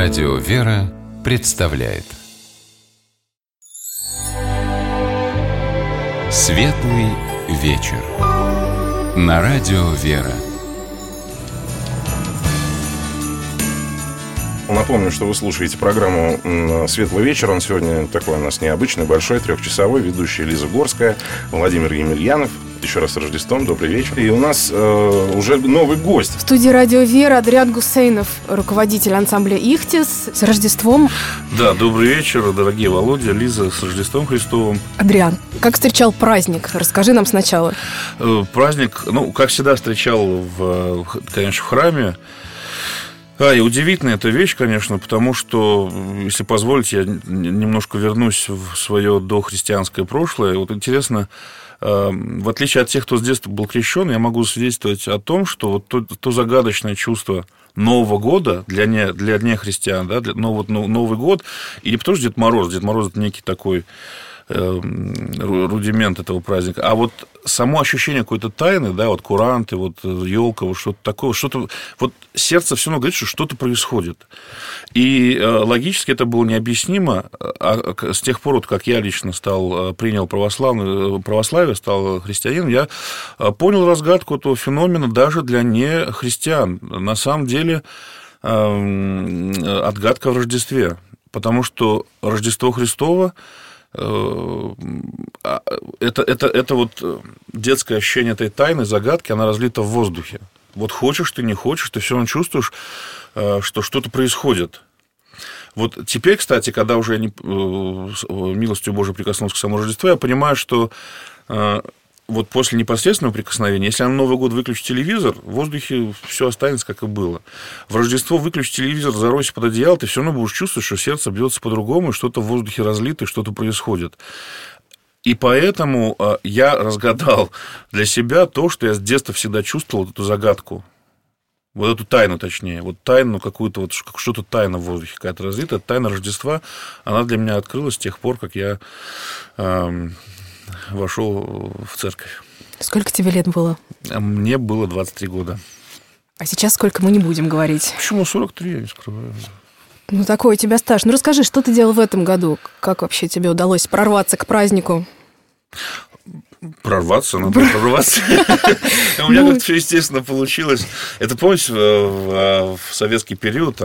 Радио «Вера» представляет Светлый вечер на Радио «Вера». Напомню, что вы слушаете программу «Светлый вечер». Он сегодня такой у нас необычный, большой, трехчасовой. Ведущая Лиза Горская, Владимир Емельянов. Еще раз с Рождеством, добрый вечер. И у нас уже новый гость. В студии «Радио Вера» Адриан Гусейнов, руководитель ансамбля «Ихтис». С Рождеством. Да, добрый вечер, дорогие Володя, Лиза, с Рождеством Христовым. Адриан, как встречал праздник? Расскажи нам сначала. Праздник, как всегда, встречал, конечно, в храме. И удивительная эта вещь, конечно, потому что, если позволите, я немножко вернусь в свое дохристианское прошлое. Вот интересно, в отличие от тех, кто с детства был крещен, я могу свидетельствовать о том, что вот то загадочное чувство Нового года для нехристиан, да, Новый год, и не потому что Дед Мороз это некий такой рудимент этого праздника, а вот само ощущение какой-то тайны, да, вот куранты, вот елка, вот что-то такое, вот сердце все равно говорит, что что-то происходит. И логически это было необъяснимо, с тех пор, вот, как я лично принял православие, стал христианином, я понял разгадку этого феномена даже для нехристиан. На самом деле отгадка в Рождестве, потому что Рождество Христово это вот детское ощущение этой тайны, загадки, она разлита в воздухе. Вот хочешь ты, не хочешь, ты все равно чувствуешь, что что-то происходит. Вот теперь, кстати, когда уже я милостью Божией прикоснулся к самому Рождеству, я понимаю, что вот после непосредственного прикосновения, если на Новый год выключить телевизор, в воздухе все останется, как и было. В Рождество выключить телевизор, заройся под одеяло, ты все равно будешь чувствовать, что сердце бьется по-другому, и что-то в воздухе разлито, и что-то происходит. И поэтому я разгадал для себя то, что я с детства всегда чувствовал, эту загадку. Вот эту тайну, точнее. Вот тайну какую-то, вот что-то тайна в воздухе какая-то разлита. Тайна Рождества, она для меня открылась с тех пор, как я вошел в церковь. Сколько тебе лет было? Мне было 23 года. А сейчас сколько, мы не будем говорить? Почему 43, я не скрываю. Такой у тебя стаж. Расскажи, что ты делал в этом году? Как вообще тебе удалось прорваться к празднику? Прорваться. У меня как-то все естественно получилось. Это, помните, в советский период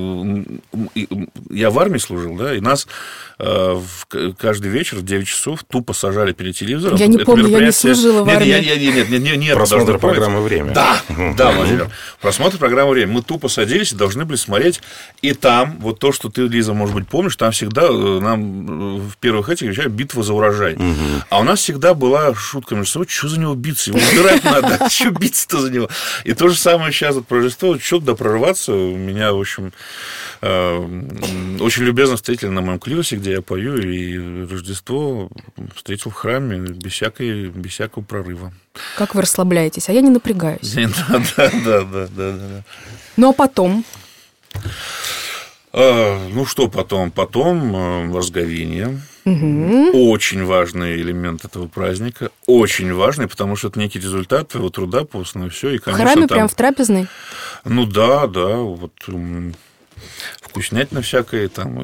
я в армии служил, да, и нас каждый вечер в 9 часов тупо сажали перед телевизором. Я не помню, я не служила в армии. Нет. Просмотр программы «Время». Да, Владимир. Просмотр программы «Время». Мы тупо садились и должны были смотреть. И там, вот то, что ты, Лиза, может быть, помнишь, там всегда нам в первых этих вещах битва за урожай. А у нас всегда была шутка между собой, что за него биться? Его убирать надо, что биться-то за него? И то же самое сейчас вот про Рождество, что туда прорываться. Меня, в общем, очень любезно встретили на моем клиросе, где я пою, и Рождество встретил в храме без всякого прорыва. Как вы расслабляетесь? А я не напрягаюсь. Да. Ну, а потом? Что потом? Потом разговение. Очень важный элемент этого праздника. Очень важный, потому что это некий результат твоего труда постного. Все, и, конечно, в храме прям в трапезной? Да. Вот вкуснятина всякая там,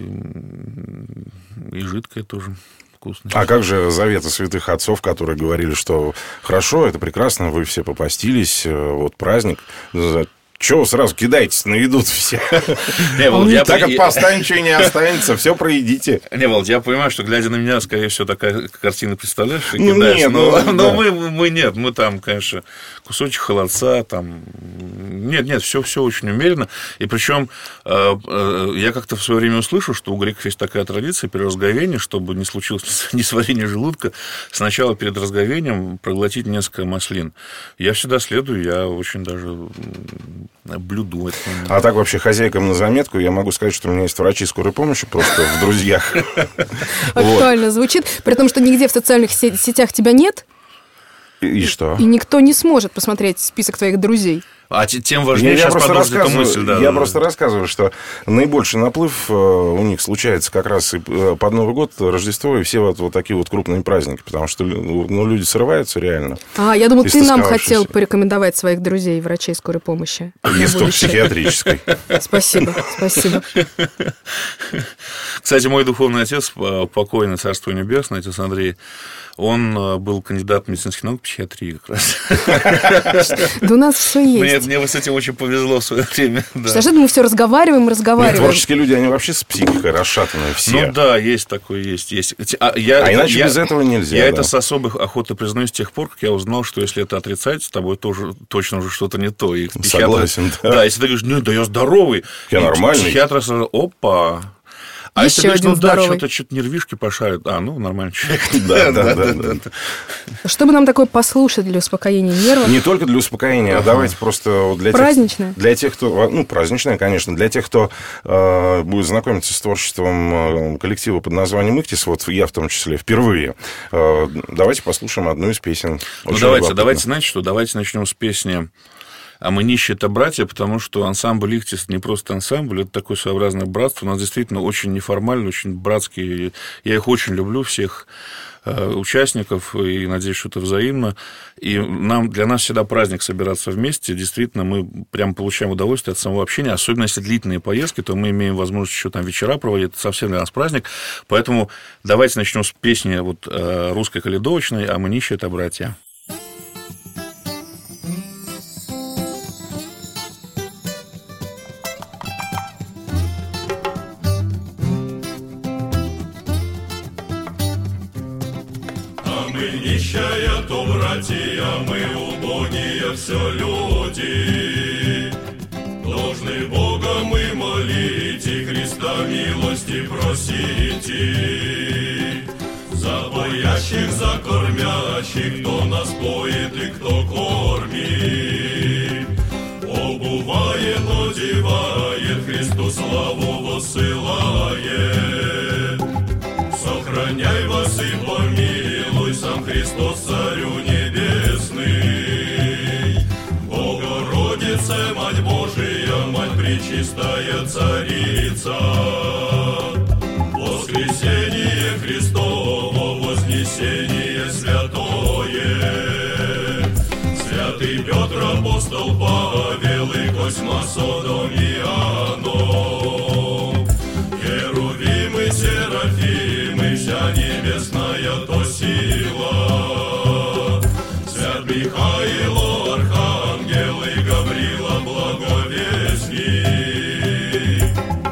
и жидкое тоже вкусное. А как же заветы святых отцов, которые говорили, что хорошо, это прекрасно, вы все попостились, вот праздник, чего вы сразу кидаетесь на еду все? Так как поста ничего не останется, все проедите. Володь, я понимаю, что, глядя на меня, скорее всего, такая картина представляешь, и кидаешь. Но мы нет, мы там, конечно, кусочек холодца, там... Нет, все очень умеренно. И причем я как-то в свое время услышал, что у греков есть такая традиция при разговении, чтобы не случилось несварение желудка, сначала перед разговением проглотить несколько маслин. Я всегда следую, я очень даже блюду это. А так вообще хозяйкам на заметку я могу сказать, что у меня есть врачи скорой помощи просто в друзьях. Актуально звучит, при том, что нигде в социальных сетях тебя нет. И что? И никто не сможет посмотреть список твоих друзей. А тем важнее сейчас продолжить эту мысль. Я просто рассказываю, что наибольший наплыв у них случается как раз и под Новый год, Рождество и все вот такие вот крупные праздники, потому что люди срываются реально. Я думал, ты нам хотел порекомендовать своих друзей, врачей скорой помощи. Есть только психиатрической. Спасибо. Кстати, мой духовный отец, покойный, Царство Небесное, отец Андрей, он был кандидат медицинских наук, психиатрии как раз. Да у нас все есть. Мне с этим очень повезло в свое время. Что же мы все разговариваем. Творческие люди, они вообще с психикой расшатанные все. Ну да, есть такое, есть. Иначе без этого нельзя. Я это с особой охотой признаю с тех пор, как я узнал, что если это отрицать, с тобой тоже точно уже что-то не то. Согласен, да. Да, если ты говоришь, нет, да я здоровый. Я нормальный. Психиатр сразу, опа. А еще если один здоровый. Что-то нервишки пошарят. Нормальный человек. Да. Что бы нам такое послушать для успокоения нервов? Не только для успокоения, а давайте просто для праздничное? Для тех, кто... праздничное, конечно. Для тех, кто будет знакомиться с творчеством коллектива под названием «Ихтис», вот я в том числе впервые, давайте послушаем одну из песен. Давайте, знаете что? Давайте начнем с песни «А мы нищие это братья», потому что ансамбль «Ихтис» не просто ансамбль, это такое своеобразное братство. У нас действительно очень неформально, очень братские. Я их очень люблю, всех участников, и надеюсь, что это взаимно. И для нас всегда праздник собираться вместе. Действительно, мы прям получаем удовольствие от самого общения. Особенно если длительные поездки, то мы имеем возможность еще там вечера проводить. Это совсем для нас праздник. Поэтому давайте начнем с песни русской каледовочной «А мы нищие это братья». Нищая, то братья, мы убогие все люди. Должны Бога мы молить и Христа милости просите. За боящих, за кормящих, кто нас поет и кто кормит. Обувает, одевает, Христу славу воссылает. Сохраняй вас и помилуй, сам Христос, Царю Небесный. Богородице, Мать Божия, Мать Пречистая Царица. Воскресение Христово, вознесение святое. Святый Петр, апостол Павел и Косьма, Содом и Иоанном. Херувимы, серафимы, вся небесная то сила. Свят Михаил, архангел и Гаврила, благовестник.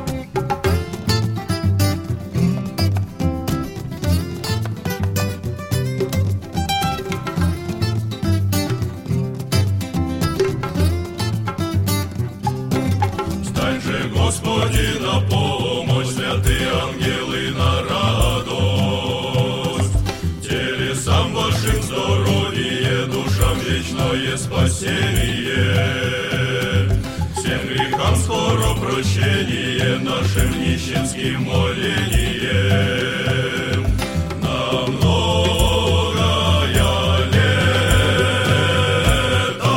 Стань же, Господи, на помощь, святые ангелы на радость. Телесам вашим здоровье, душам вечное спасение. Всем грехам скоро прощение, нашим нищенским молением. На многое лето.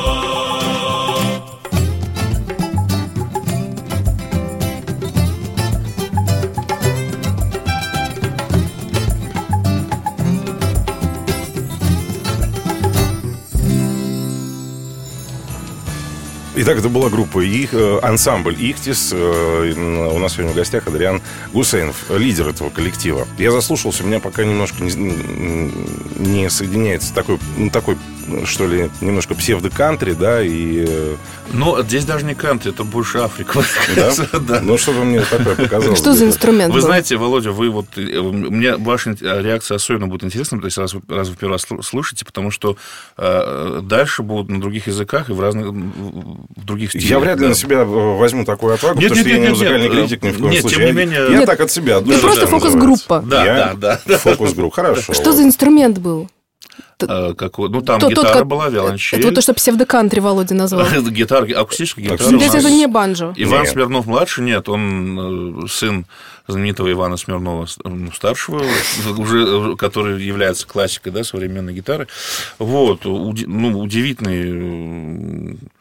Итак, это была группа ансамбль «Ихтис». У нас сегодня в гостях Адриан Гусейнов, лидер этого коллектива. Я заслушался, у меня пока немножко не соединяется такой, что ли, немножко псевдо-кантри, да, и... Но здесь даже не кантри, это больше Африка. Да? Да. Ну, что-то мне такое показалось. Что за инструмент Вы был? знаете, Володя, мне ваша реакция особенно будет интересна, то есть раз вы первый раз слушаете, потому что дальше будут на других языках и в других стилях. Я вряд ли на себя возьму такую отвагу, потому что я не музыкальный критик ни в коем случае. Тем не менее... Я так от себя. Ты просто фокус-группа. Да. Фокус-группа, хорошо. Что за инструмент был? Там гитара была, виолончель. То, что псевдокантри Володя назвал. Акустическая гитара. То есть это не банджо? Иван Смирнов-младший, нет, он сын знаменитого Ивана Смирнова, старшего, уже, который является классикой, да, современной гитары. Вот, удивительный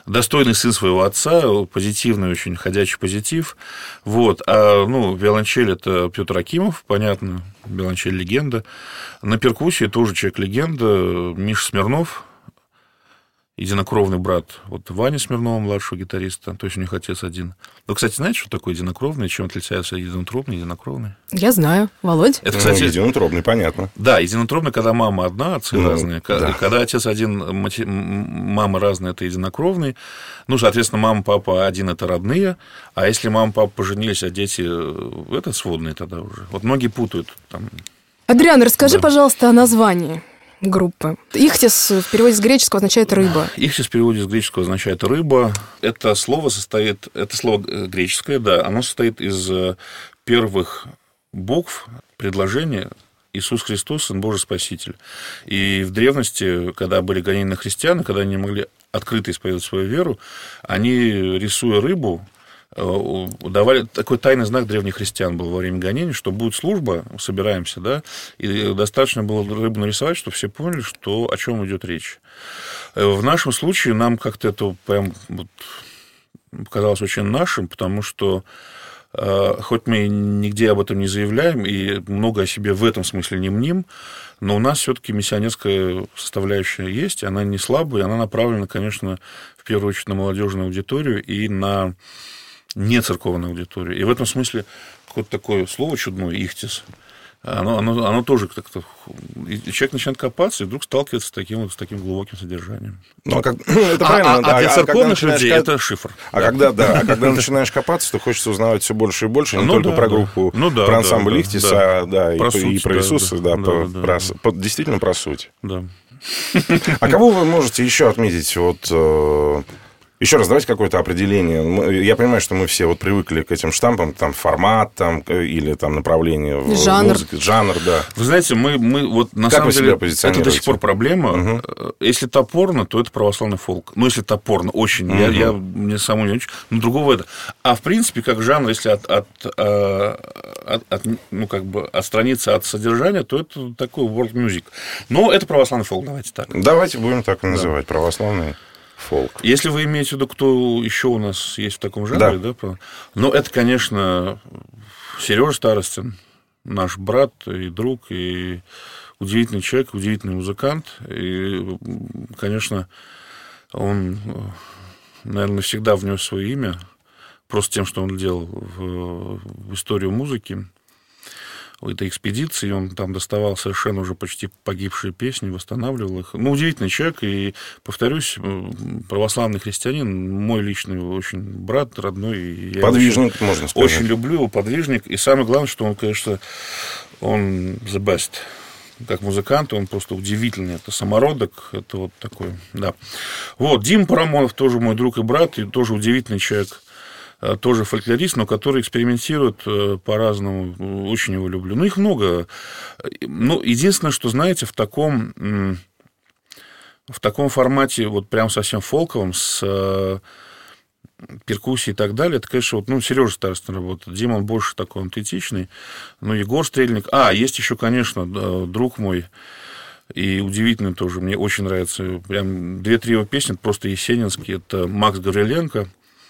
достойный сын своего отца, позитивный очень, ходячий позитив. Вот. А, виолончель – это Петр Акимов, понятно, виолончель – легенда. На перкуссии тоже человек-легенда, Миша Смирнов, единокровный брат вот Вани Смирнова, младшего гитариста, то есть у них отец один. Вы, кстати, знаете, что такое единокровный, чем отличается единотробный, единокровный? Я знаю. Володь? Это, кстати, единотробный, понятно. Да, единотробный, когда мама одна, отцы разные. Да. Когда отец один, мама разная, это единокровный. Соответственно, мама, папа один – это родные. А если мама, папа поженились, а дети – это сводные тогда уже. Вот многие путают. Адриан, расскажи, пожалуйста, о названии группы. Ихтис в переводе с греческого означает «рыба». Ихтис в переводе с греческого означает «рыба». Это слово греческое, да, оно состоит из первых букв предложения «Иисус Христос, Сын Божий Спаситель». И в древности, когда были гонения на христиан, когда они не могли открыто исповедовать свою веру, они, рисуя рыбу, давали такой тайный знак древних христиан был во время гонений, что будет служба, собираемся, да, и достаточно было рыбу нарисовать, чтобы все поняли, о чем идет речь. В нашем случае нам как-то это прям показалось очень нашим, потому что хоть мы нигде об этом не заявляем и много о себе в этом смысле не мним, но у нас все-таки миссионерская составляющая есть, и она не слабая, и она направлена, конечно, в первую очередь на молодежную аудиторию и на нецерковную аудиторию. И в этом смысле какое-то такое слово чудное, ихтис, оно тоже как-то... И человек начинает копаться, и вдруг сталкивается с таким глубоким содержанием. Это правильно. А для церковных людей это шифр. Когда начинаешь копаться, то хочется узнавать все больше и больше, не только про группу, про ансамбль Ихтиса, и про Иисуса, действительно про суть. Да. А кого вы можете еще отметить? Еще раз, давайте какое-то определение. Я понимаю, что мы все привыкли к этим штампам, формат, или направление в музыке, жанр, да. Вы знаете, мы на самом деле, это до сих пор проблема. Угу. Если топорно, то это православный фолк. Если топорно, очень. Угу. Мне самому не очень, но другого это. А в принципе, как жанр, если отстраниться от содержания, то это такой world music. Но это православный фолк, давайте так. Давайте будем так и называть, православный фолк. Если вы имеете в виду, кто еще у нас есть в таком жанре, да? Это, конечно, Сережа Старостин, наш брат и друг, и удивительный человек, удивительный музыкант. И, конечно, он, наверное, всегда внес свое имя просто тем, что он делал в историю музыки. В этой экспедиции он там доставал совершенно уже почти погибшие песни, восстанавливал их. Удивительный человек, и, повторюсь, православный христианин, мой личный очень брат, родной. Подвижник, можно сказать. Очень люблю его, подвижник. И самое главное, что он, конечно, он the best. Как музыкант, он просто удивительный. Это самородок, это такой, да. Дима Парамонов, тоже мой друг и брат, и тоже удивительный человек. Тоже фольклорист, но который экспериментирует по-разному. Очень его люблю. Их много. Единственное, что, знаете, в таком формате, прям совсем фолковом, с перкуссией и так далее, это, конечно, Сережа Старостин работает. Дима, он больше такой аутентичный. Егор Стрельник. Есть еще, конечно, друг мой, и удивительный тоже. Мне очень нравится. Прям 2-3 его песни, просто есенинские. Это Макс Гавриленко.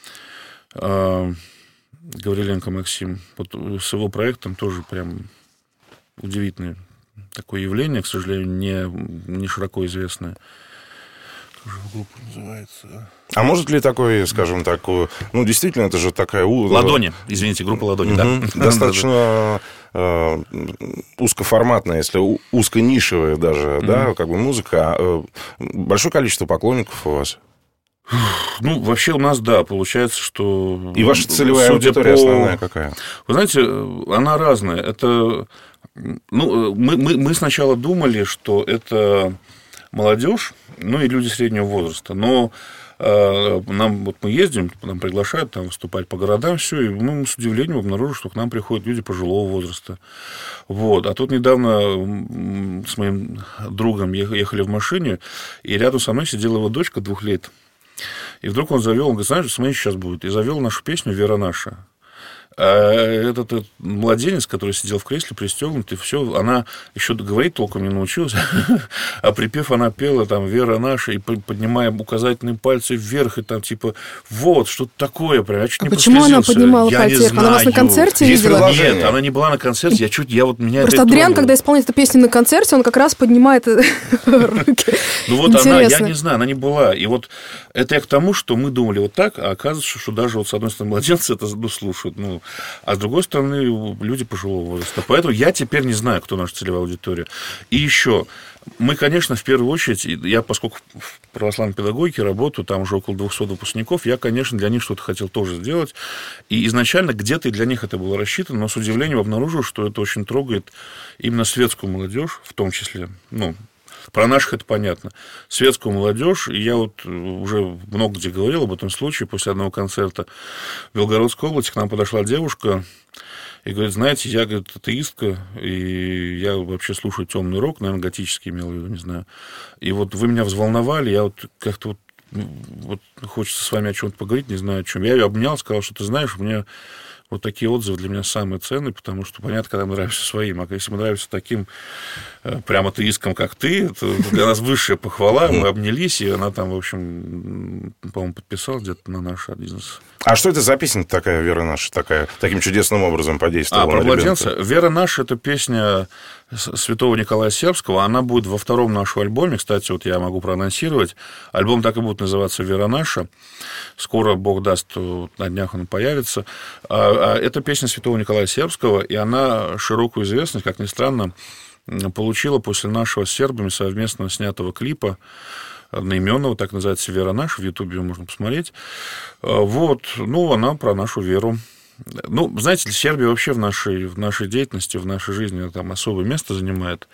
Гавриленко Максим. С его проектом тоже прям удивительное такое явление, к сожалению, не широко известное. Как же группа называется? А может ли такой, скажем так, действительно, это же такая... Ладони, извините, группа Ладони, да. Достаточно узкоформатная, если узконишевая даже, да, музыка. Большое количество поклонников у вас? Вообще у нас, да, получается, что... И ваша целевая аудитория основная какая? Вы знаете, она разная. Это... мы сначала думали, что это молодежь, и люди среднего возраста. Но мы ездим, нам приглашают выступать по городам, все, и мы с удивлением обнаружили, что к нам приходят люди пожилого возраста. А тут недавно с моим другом ехали в машине, и рядом со мной сидела его дочка 2 лет. И вдруг он завел, он говорит, знаешь, смотри, сейчас будет. И завел нашу песню «Вера наша». А этот младенец, который сидел в кресле, пристегнутый, все, она еще говорить толком не научилась, а припев она пела там «Вера наша», и поднимая указательные пальцы вверх, и там типа вот, что-то такое, прям, я чуть не почему она поднимала пальцы вверх? Она вас на концерте видела? Нет, она не была на концерте, меня просто Адриан, когда исполняет эту песню на концерте, он как раз поднимает руки. Ну вот она, я не знаю, она не была. И вот это я к тому, что мы думали вот так, а оказывается, что даже вот с одной стороны младенцы это слушают, а с другой стороны люди пожилого возраста. Поэтому я теперь не знаю, кто наша целевая аудитория. И еще, мы, конечно, в первую очередь, я, поскольку в православной педагогике работаю, там уже около 200 выпускников, я, конечно, для них что-то хотел тоже сделать. И изначально где-то и для них это было рассчитано, но с удивлением обнаружил, что это очень трогает именно светскую молодежь, в том числе, про наших это понятно. Светскую молодежь, и я вот уже много где говорил об этом случае, после одного концерта в Белгородской области к нам подошла девушка и говорит, знаете, я, говорит, атеистка, и я вообще слушаю темный рок, наверное, готический имел в виду, не знаю. И вот вы меня взволновали, я вот как-то вот хочется с вами о чем-то поговорить, не знаю о чем. Я ее обнял, сказал, что ты знаешь, мне вот такие отзывы для меня самые ценные, потому что, понятно, когда мы нравимся своим, а если мы нравимся таким прям атеисткам, как ты, это для нас высшая похвала, мы обнялись, и она там, в общем, по-моему, подписалась где-то на наш бизнес. А что это за песня такая, «Вера наша», таким чудесным образом подействовала про на младенца? ребенка? «Вера наша» — это песня святого Николая Сербского, она будет во втором нашем альбоме, кстати, вот я могу проанонсировать, альбом так и будет называться «Вера наша», скоро, Бог даст, на днях он появится. Это песня святого Николая Сербского, и она широкую известность, как ни странно, получила после нашего с сербами совместно снятого клипа одноименного, так называется «Вера наша», в Ютубе можно посмотреть. Вот, она про нашу веру. Знаете, Сербия вообще в нашей деятельности, в нашей жизни там особое место занимает.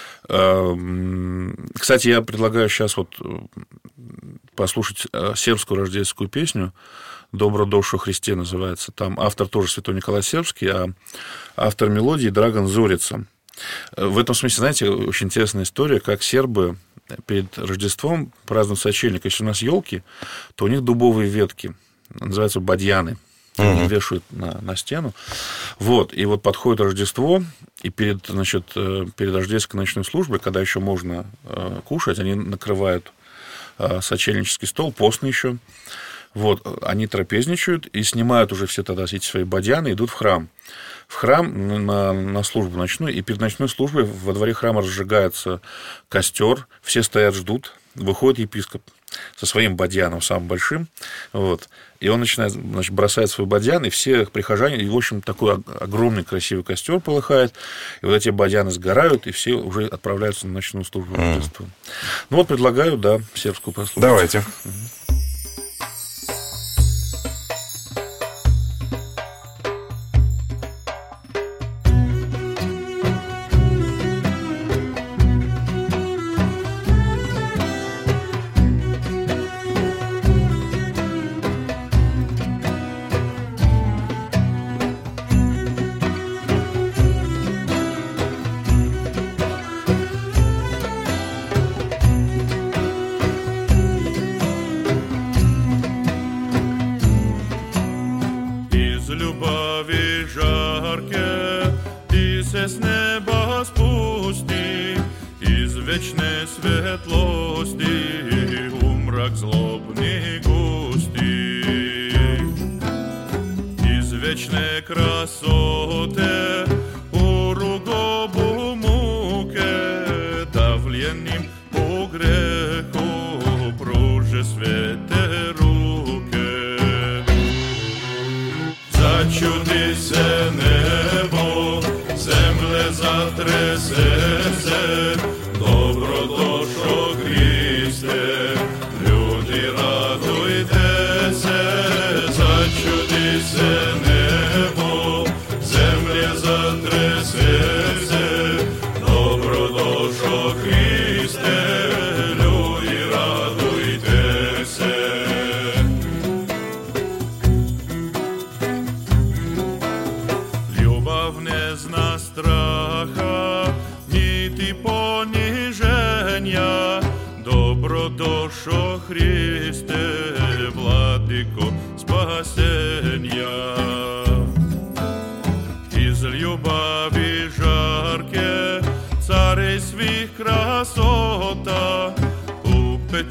Кстати, я предлагаю сейчас вот послушать сербскую рождественскую песню «Добро доšo Христе» называется. Там автор тоже святой Николай Сербский, а автор мелодии Драган Зорица. В этом смысле, знаете, очень интересная история, как сербы перед Рождеством празднуют сочельник. Если у нас елки, то у них дубовые ветки, называются бадьяны. Они их вешают на стену. Вот. И вот подходит Рождество, и перед рождественской ночной службой, когда еще можно кушать, они накрывают сочельнический стол, постный еще. Вот. Они трапезничают и снимают уже все тогда эти свои бадьяны, идут в храм. В храм на службу ночную, и перед ночной службой во дворе храма разжигается костер, все стоят, ждут, выходит епископ со своим бадьяном, самым большим, вот, и он начинает, бросает свой бадьян, и все прихожане, и, в общем, такой огромный красивый костер полыхает, и вот эти бадьяны сгорают, и все уже отправляются на ночную службу Рождества. Предлагаю, сербскую послушать. Давайте.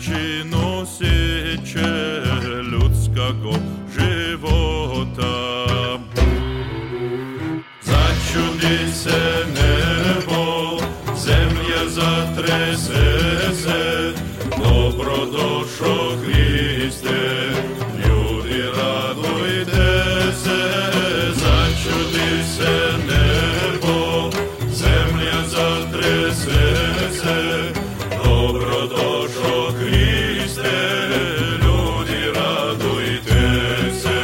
причину сече людского живота. Зачудися небо, земля затрясеться, добродушо Христе, люди радуйтеся. Зачудися небо, земля затрясеться, добродушо Христе, люди радуйтеся.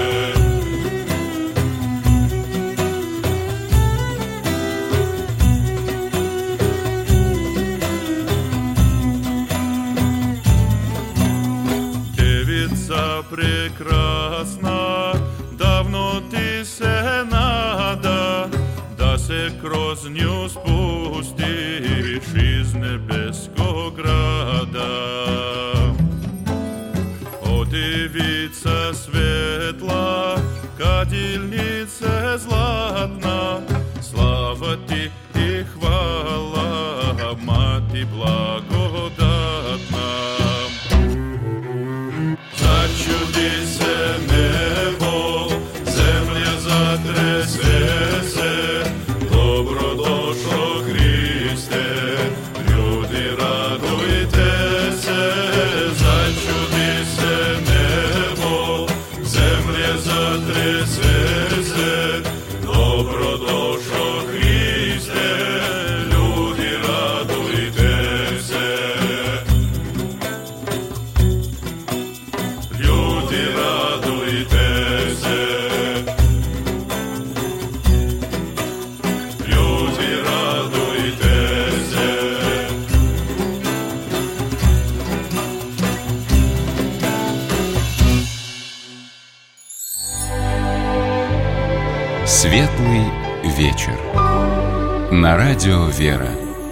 Девица прекрасна, давно ты се надо, да се крозню спустишь из небесского града. О, девица светла, кадильница златна, слава ти и хвала, Мати благодатна. Зачудися небо, земля затрясеться, добродушо Христе, люди радуйтеся. Зачудися небо, земля затрясеться, добродушо Христе, люди радуйтеся. Люди радуйтеся. Люди радуйтеся. Светлый вечер. На радио «Вера».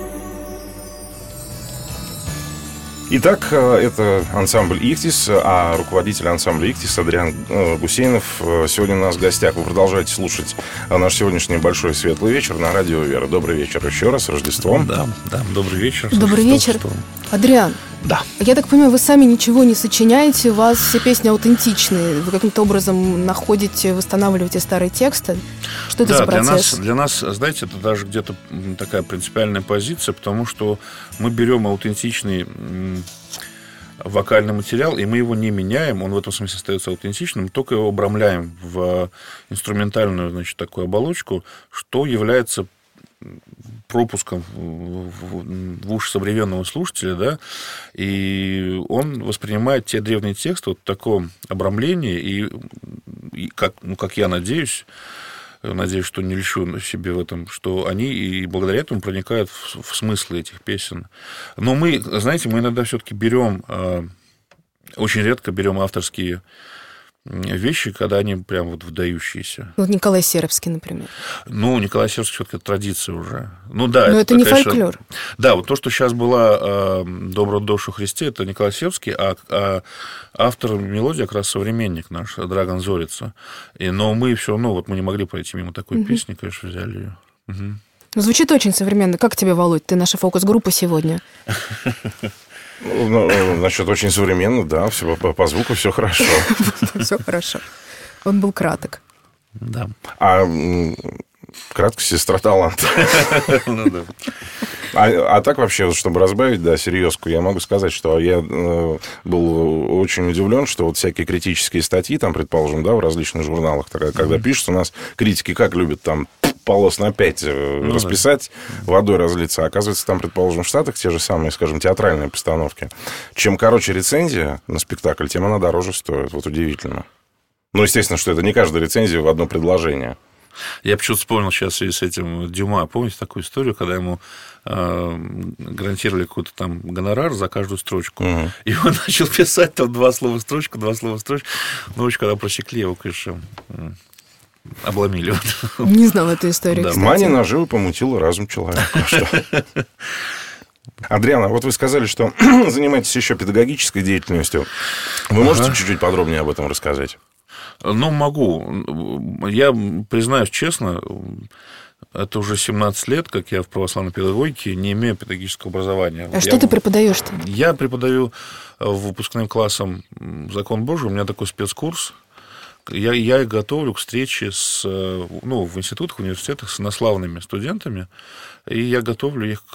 Итак, это ансамбль «Ихтис», а руководитель ансамбля «Ихтис» Адриан Гусейнов сегодня у нас в гостях. Вы продолжаете слушать наш сегодняшний большой светлый вечер на радио «Вера». Добрый вечер еще раз, с Рождеством. Да, добрый вечер. Добрый вечер. Адриан, да. Я так понимаю, вы сами ничего не сочиняете, у вас все песни аутентичные, вы каким-то образом находите, восстанавливаете старые тексты. Что это за процесс? Для нас, знаете, это даже где-то такая принципиальная позиция, потому что мы берем аутентичный вокальный материал, и мы его не меняем, он в этом смысле остается аутентичным, только его обрамляем в инструментальную, значит, такую оболочку, что является пропуском в уши современного слушателя, да, и он воспринимает те древние тексты вот в таком обрамлении, и как я надеюсь, что не льщу себе в этом, что они и благодаря этому проникают в смыслы этих песен. Но мы, знаете, мы иногда все-таки берем, очень редко берем авторские вещи, когда они прям вот выдающиеся. Вот Николай Сербский, например. Николай Сербский все-таки традиция уже. Да, но это не конечно, фольклор. Да, вот то, что сейчас была «Добрую душу Христе», это Николай Сербский, а автор мелодии как раз современник наш, Драган Зорица. Но мы все равно, вот мы не могли пройти мимо такой песни, конечно, взяли ее. Звучит очень современно. Как тебе, Володь? Ты наша фокус-группа сегодня. Значит, очень современно, да, все, по звуку все хорошо. Все хорошо. Он был краток. Да. А краткость — сестра таланта. А так вообще, чтобы разбавить, да, серьезку, я могу сказать, что я был очень удивлен, что вот всякие критические статьи, там, предположим, да, в различных журналах, когда пишут, у нас критики как любят там полос на 5 расписать, водой разлиться. Оказывается, там, предположим, в Штатах те же самые, скажем, театральные постановки. Чем короче рецензия на спектакль, тем она дороже стоит. Вот удивительно. Естественно, что это не каждая рецензия в одно предложение. Я почему-то вспомнил сейчас в связи с этим Дюма. Помните такую историю, когда ему гарантировали какой-то там гонорар за каждую строчку. И он начал писать там 2 слова строчку. Ночью, когда просекли, его, конечно, обломили. Не знал эту историю, да. Кстати. Мания наживы помутила разум человека. Адриан, вот вы сказали, что занимаетесь еще педагогической деятельностью. Вы можете чуть-чуть подробнее об этом рассказать? Могу. Я признаюсь честно, Это уже 17 лет, как я в православной педагогике, не имею педагогического образования. А что ты преподаешь-то? Я преподаю выпускным классом закон Божий, у меня такой спецкурс. Я готовлю к встрече в институтах, университетах с инославными студентами, и я готовлю их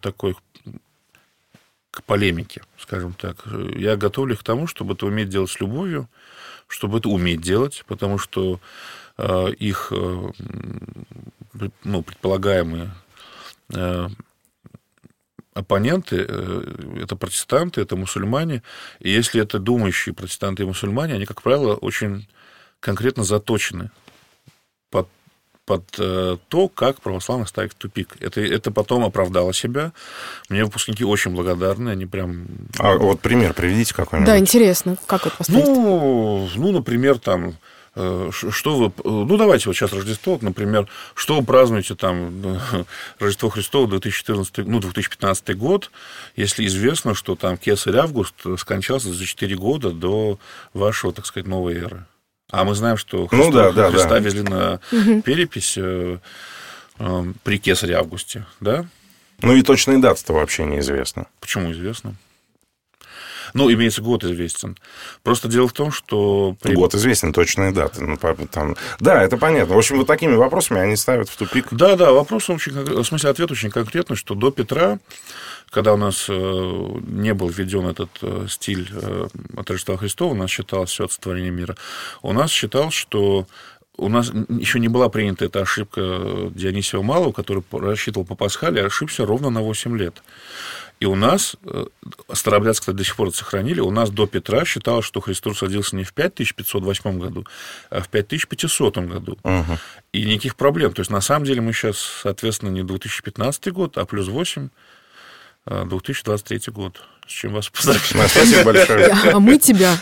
к полемике, скажем так. Я готовлю их к тому, чтобы это уметь делать с любовью, чтобы это уметь делать, потому что их предполагаемые оппоненты – это протестанты, это мусульмане, и если это думающие протестанты и мусульмане, они, как правило, очень конкретно заточены под то, как православных ставить в тупик. Это потом оправдало себя. Мне выпускники очень благодарны, они прям... А вот пример приведите какой-нибудь. Да, интересно, как это поставить? Например, там... Что вы... давайте вот сейчас Рождество, например, что вы празднуете там Рождество Христово 2015 год, если известно, что там кесарь Август скончался за 4 года до вашего, так сказать, новой эры. А мы знаем, что Христа везли на перепись при кесаре Августе, да? И точные даты-то вообще неизвестно. Почему известно? Имеется год известен. Просто дело в том, что... Год известен, точные даты. Да, это понятно. В общем, вот такими вопросами они ставят в тупик. Да, вопрос ответ очень конкретный, что до Петра, когда у нас не был введен этот стиль от Рождества Христова, у нас считалось все от сотворения мира, у нас считалось, что у нас еще не была принята эта ошибка Дионисия Малого, который рассчитывал по Пасхале, ошибся ровно на 8 лет. И у нас, старообрядцы, кстати, до сих пор это сохранили, у нас до Петра считалось, что Христос родился не в 5508 году, а в 5500 году. Угу. И никаких проблем. То есть, на самом деле, мы сейчас, соответственно, не 2015 год, а плюс 8, 2023 год. С чем вас поздравляю. Спасибо большое. А мы тебя.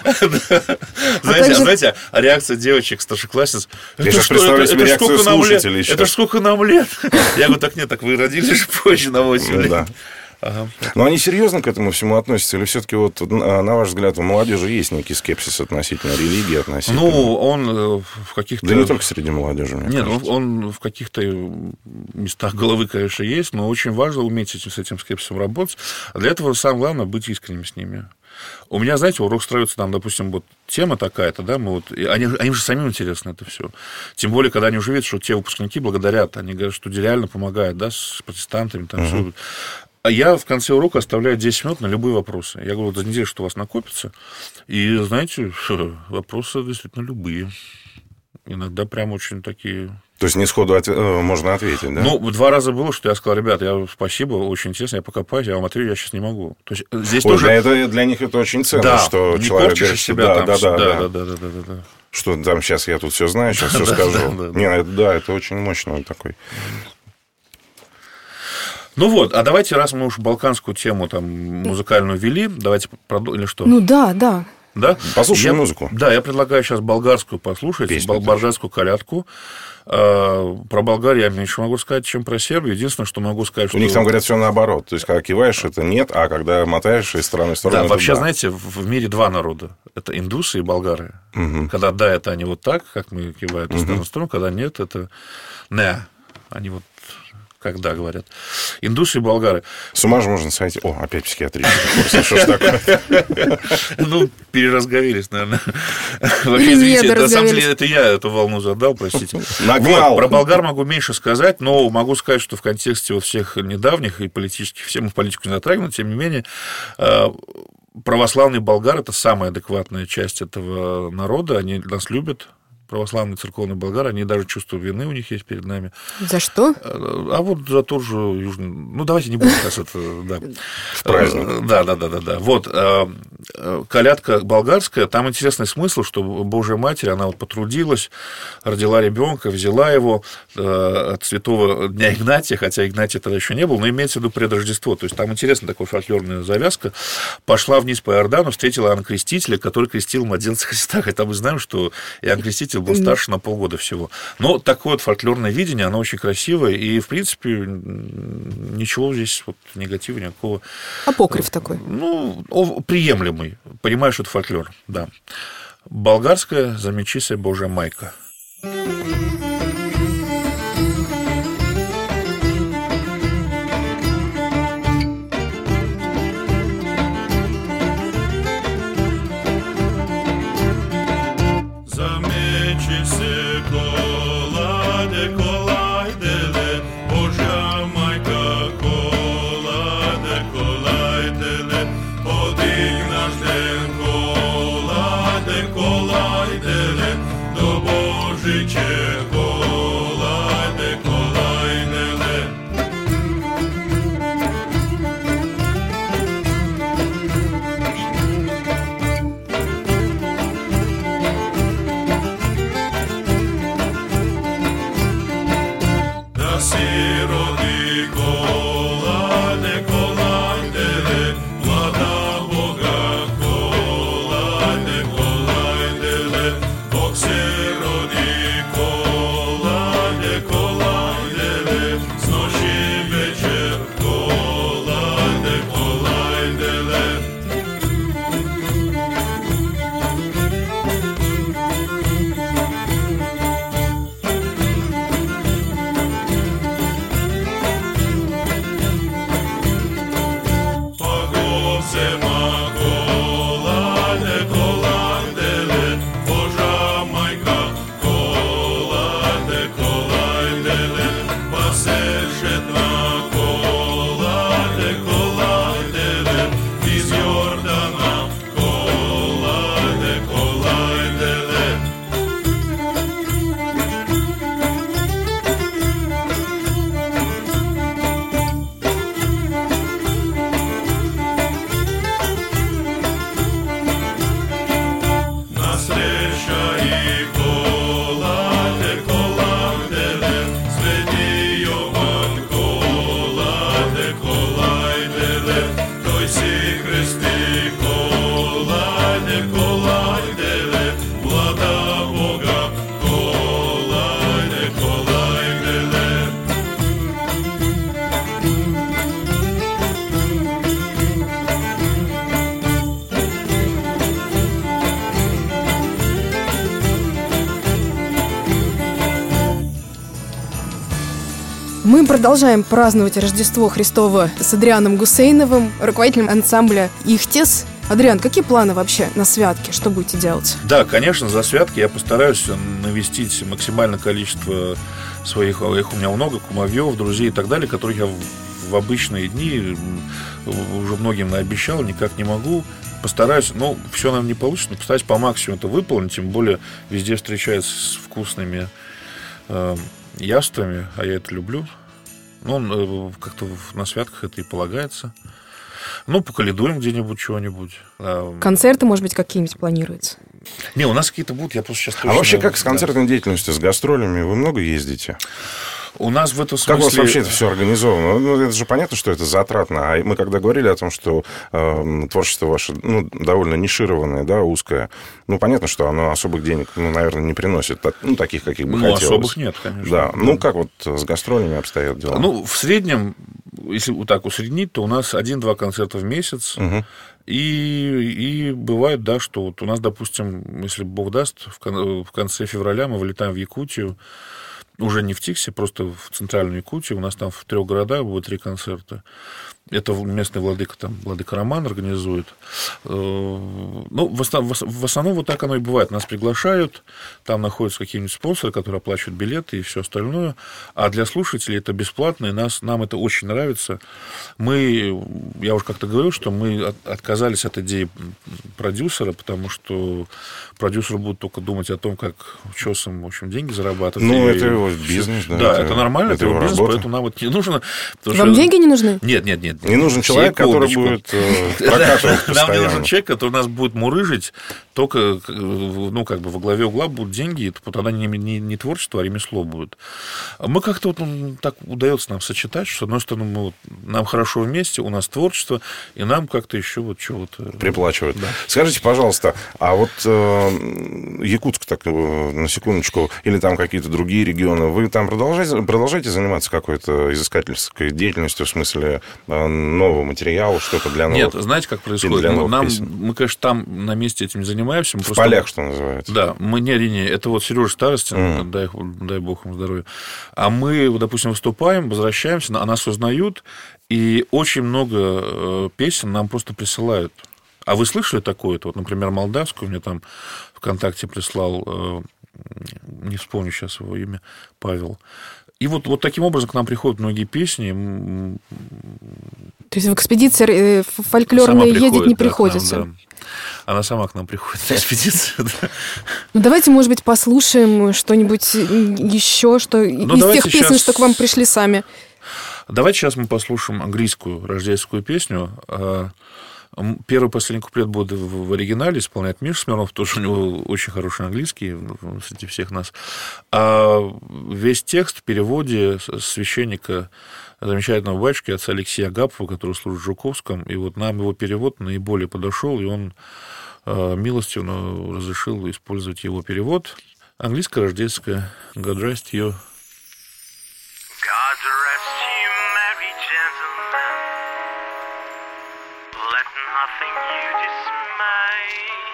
Знаете, реакция девочек-старшеклассниц... Я сейчас представляю себе реакцию слушателей. Это ж сколько нам лет? Я говорю, так нет, так вы родились же позже на 8 лет. Да. Ага. Но они серьезно к этому всему относятся? Или все-таки, на ваш взгляд, у молодежи есть некий скепсис относительно религии, относительно... Он в каких-то... Да не только среди молодежи, мне Нет, кажется. Он в каких-то местах головы, конечно, есть, но очень важно уметь с этим скепсисом работать. А для этого самое главное быть искренним с ними. У меня, знаете, урок строится, там, допустим, вот тема такая-то, да, они же самим интересно это все. Тем более, когда они уже видят, что те выпускники благодарят, они говорят, что реально помогают, да, с протестантами, там, все. А я в конце урока оставляю 10 минут на любые вопросы. Я говорю, за неделю, что у вас накопится. И, знаете, вопросы действительно любые. Иногда прям очень такие... То есть, не сходу можно ответить, да? 2 раза было, что я сказал, ребята, спасибо, очень интересно, я покопаюсь, я вам отвечу, я сейчас не могу. То есть, здесь тоже... Для них это очень ценно, да, что не человек говорит, себя да. Что там сейчас я тут все знаю, сейчас все скажу. Это очень мощно такой... а давайте, раз мы уж балканскую тему там музыкальную ввели, давайте продолжим, или что? Да. Да? Послушаем музыку. Да, я предлагаю сейчас болгарскую послушать, болгарскую колядку. Про Болгарию я меньше могу сказать, чем про Сербию. Единственное, что могу сказать, что... У них там говорят все наоборот. То есть, когда киваешь, это нет, а когда мотаешь из стороны в сторону, да, вообще, знаете, в мире 2 народа. Это индусы и болгары. Угу. Когда да, это они вот так, как мы киваем из стороны в сторону, когда нет, это не. Они вот когда говорят. Индусы и болгары. С ума же можно сойти. Опять психиатрический курс. Что ж такое? Переразговелись, наверное. Вообще, извините, на самом деле, это я эту волну задал, простите. Нагнал. Про болгар могу меньше сказать, но могу сказать, что в контексте всех недавних и политических, все мы в политику не затрагиваем, тем не менее, православный болгар – это самая адекватная часть этого народа, они нас любят. Православные церковные болгары, они даже чувство вины у них есть перед нами. За что? А вот за тот же южный... давайте не будем сейчас это... Да. В праздник. Да. Вот, колядка болгарская, там интересный смысл, что Божья Матерь, она вот потрудилась, родила ребенка, взяла его от святого дня Игнатия, хотя Игнатия тогда еще не был, но имеется в виду предрождество. То есть, там интересная такая фольклорная завязка. Пошла вниз по Иордану, встретила Иоанна Крестителя, который крестил младенца Христа. Хотя мы знаем, что Иоанн Креститель был старше на полгода всего. Но такое вот фольклорное видение, оно очень красивое, и, в принципе, ничего здесь вот негатива никакого. Апокриф такой. Приемлемый. Понимаешь, это фольклор, да. Болгарская «Замечися Божья майка». Мы продолжаем праздновать Рождество Христово с Адрианом Гусейновым, руководителем ансамбля «Ихтис». Адриан, какие планы вообще на святки? Что будете делать? Да, конечно, за святки я постараюсь навестить максимальное количество своих, их у меня много, кумовьев, друзей и так далее, которых я в обычные дни уже многим наобещал, никак не могу. Постараюсь, все, наверное, не получится, но постараюсь по максимуму это выполнить, тем более везде встречаются с вкусными яствами, а я это люблю. Как-то на святках это и полагается. Поколедуем где-нибудь чего-нибудь. Концерты, может быть, какие-нибудь планируются? Не, у нас какие-то будут, я просто сейчас точно... А вообще как с концертной деятельностью, с гастролями? Вы много ездите? У нас в этом смысле... Как у вас вообще это все организовано? Это же понятно, что это затратно. А мы когда говорили о том, что творчество ваше довольно нишированное, да, узкое, понятно, что оно особых денег, наверное, не приносит, таких, каких бы хотелось. Особых нет, конечно. Да. Как вот с гастролями обстоят дела? В среднем, если вот так усреднить, то у нас 1-2 концерта в месяц. Угу. И бывает, да, что вот у нас, допустим, если Бог даст, в конце февраля мы вылетаем в Якутию, уже не в Тиксе, просто в центральную Якутию. У нас там в 3 городах будет 3 концерта. Это местный владыка Роман организует. В основном вот так оно и бывает. Нас приглашают, там находятся какие-нибудь спонсоры, которые оплачивают билеты и все остальное. А для слушателей это бесплатно, и нам это очень нравится. Я уже как-то говорил, что мы отказались от идеи продюсера, потому что продюсер будет только думать о том, как чесом, в общем, деньги зарабатывать. Это его бизнес, да. Да, это нормально, это его бизнес, поэтому нам вот не нужно... Вам деньги не нужны? Нет. Не нужен человек, который будет прокатывать постоянно. Нам не нужен человек, который нас будет мурыжить, только во главе угла будут деньги, и тогда не творчество, а ремесло будет. Мы как-то так удается нам сочетать, что, с одной стороны, нам хорошо вместе, у нас творчество, и нам как-то еще чего-то... Приплачивают. Да. Скажите, пожалуйста, а вот Якутск, так, на секундочку, или там какие-то другие регионы, вы там продолжаете заниматься какой-то изыскательской деятельностью, в смысле нового материала, что-то для новых... Нет, знаете, как происходит? Мы, конечно, там на месте этим не занимаемся. В полях, что называется. Да, это вот Сережа Старостин, дай бог ему здоровья. А мы, допустим, выступаем, возвращаемся, нас узнают, и очень много песен нам просто присылают. А вы слышали такое? Вот, например, молдавскую мне там ВКонтакте прислал не вспомню сейчас его имя, Павел. И вот таким образом к нам приходят многие песни. То есть в экспедиции фольклорные ездить не приходится? Да. Она сама к нам приходит в экспедицию. Да. Ну, давайте, может быть, послушаем что-нибудь еще, что из тех песен, что к вам пришли сами. Давайте сейчас мы послушаем английскую рождественскую песню. Первый и последний куплет будет в оригинале исполнять Миша Смирнов, потому что у него очень хороший английский среди всех нас. А весь текст в переводе священника, замечательного батюшки, отца Алексея Агапова, который служит в Жуковском, и вот нам его перевод наиболее подошел, и он милостивно разрешил использовать его перевод. Английская рождественская God rest you. God rest you, merry gentlemen. Let nothing you dismay.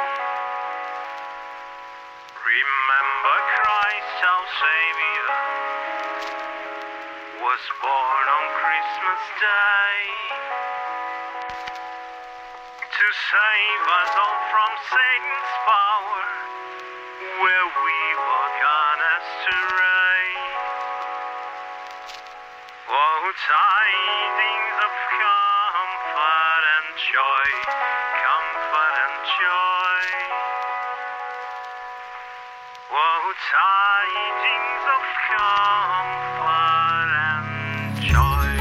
Remember Christ our Savior was born on Christmas Day to save us all from Satan's power, where we were gone astray. Oh, tidings of comfort and joy, comfort and joy. Oh, tidings of comfort and joy.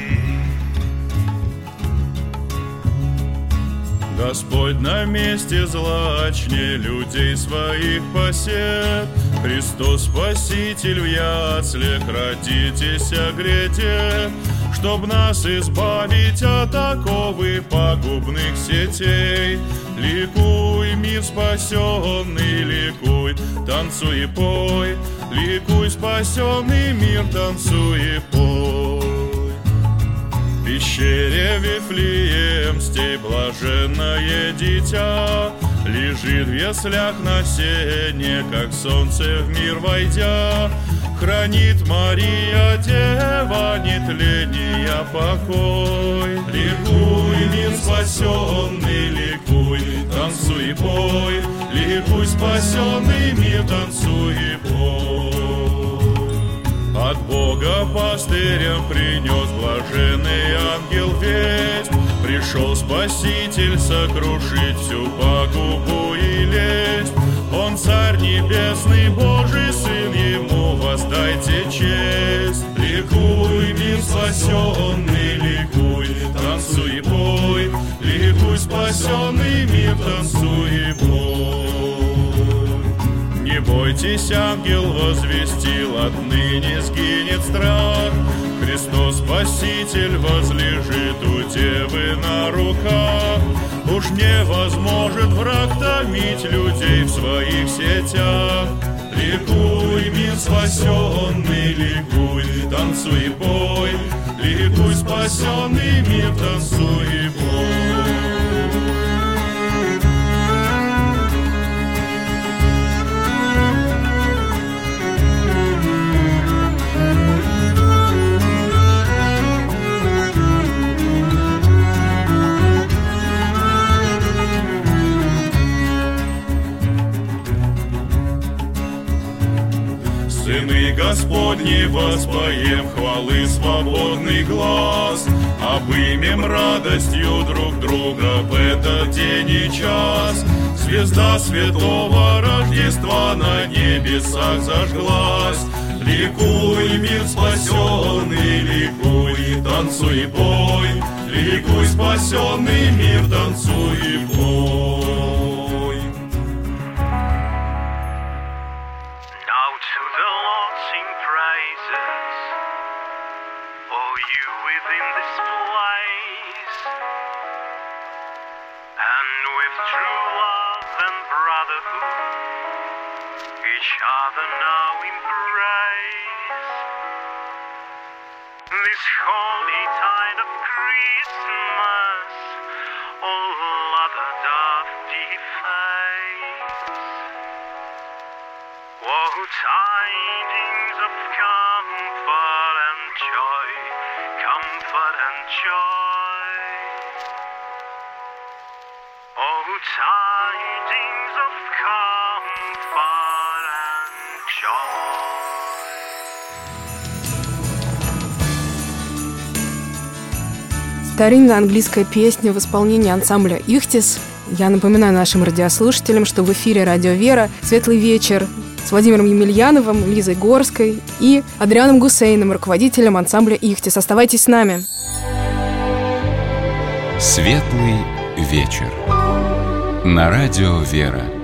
Господь на месте злачнее людей своих посет. Христос Спаситель в яслях родитеся грядет, чтоб нас избавить от оковы пагубных сетей. Ликуй, мир спасенный, ликуй, танцуй и пой. Ликуй, спасенный мир, танцуй и пой. В пещере Вифлеемской блаженное дитя лежит в яслях на сене, как солнце в мир войдя. Хранит Мария, Дева, нетления покой. Ликуй, мир спасенный, ликуй, танцуй и пой. Ликуй, спасенный мир, танцуй и пой. От Бога пастырям принес блаженный ангел весть. Пришел Спаситель сокрушить всю пагубу и лесть. Он царь небесный, Божий Сын, ему воздайте честь. Ликуй, мир спасенный, ликуй, танцуй и пой. Ликуй, спасенный мир, танцуй и пой. Не бойтесь, ангел возвестил, отныне сгинет страх. Христос Спаситель возлежит у Девы на руках. Уж невозможен враг томить людей в своих сетях. Ликуй, мир спасенный, ликуй, танцуй и пой. Ликуй, спасенный мир, танцуй и пой. Сыны Господни воспоем хвалы свободный глас, обымем радостью друг друга в этот день и час. Звезда святого Рождества на небесах зажглась. Ликуй, мир спасенный, ликуй, танцуй и пой. Ликуй, спасенный мир, танцуй и пой. Tidings of comfort and joy, comfort and joy. Oh, tidings of comfort and Старинная английская песня в исполнении ансамбля «Ихтис». Я напоминаю нашим радиослушателям, что в эфире «Радио Вера» «Светлый вечер» с Владимиром Емельяновым, Лизой Горской и Адрианом Гусейном, руководителем ансамбля «Ихтис». Оставайтесь с нами. «Светлый вечер» на «Радио Вера».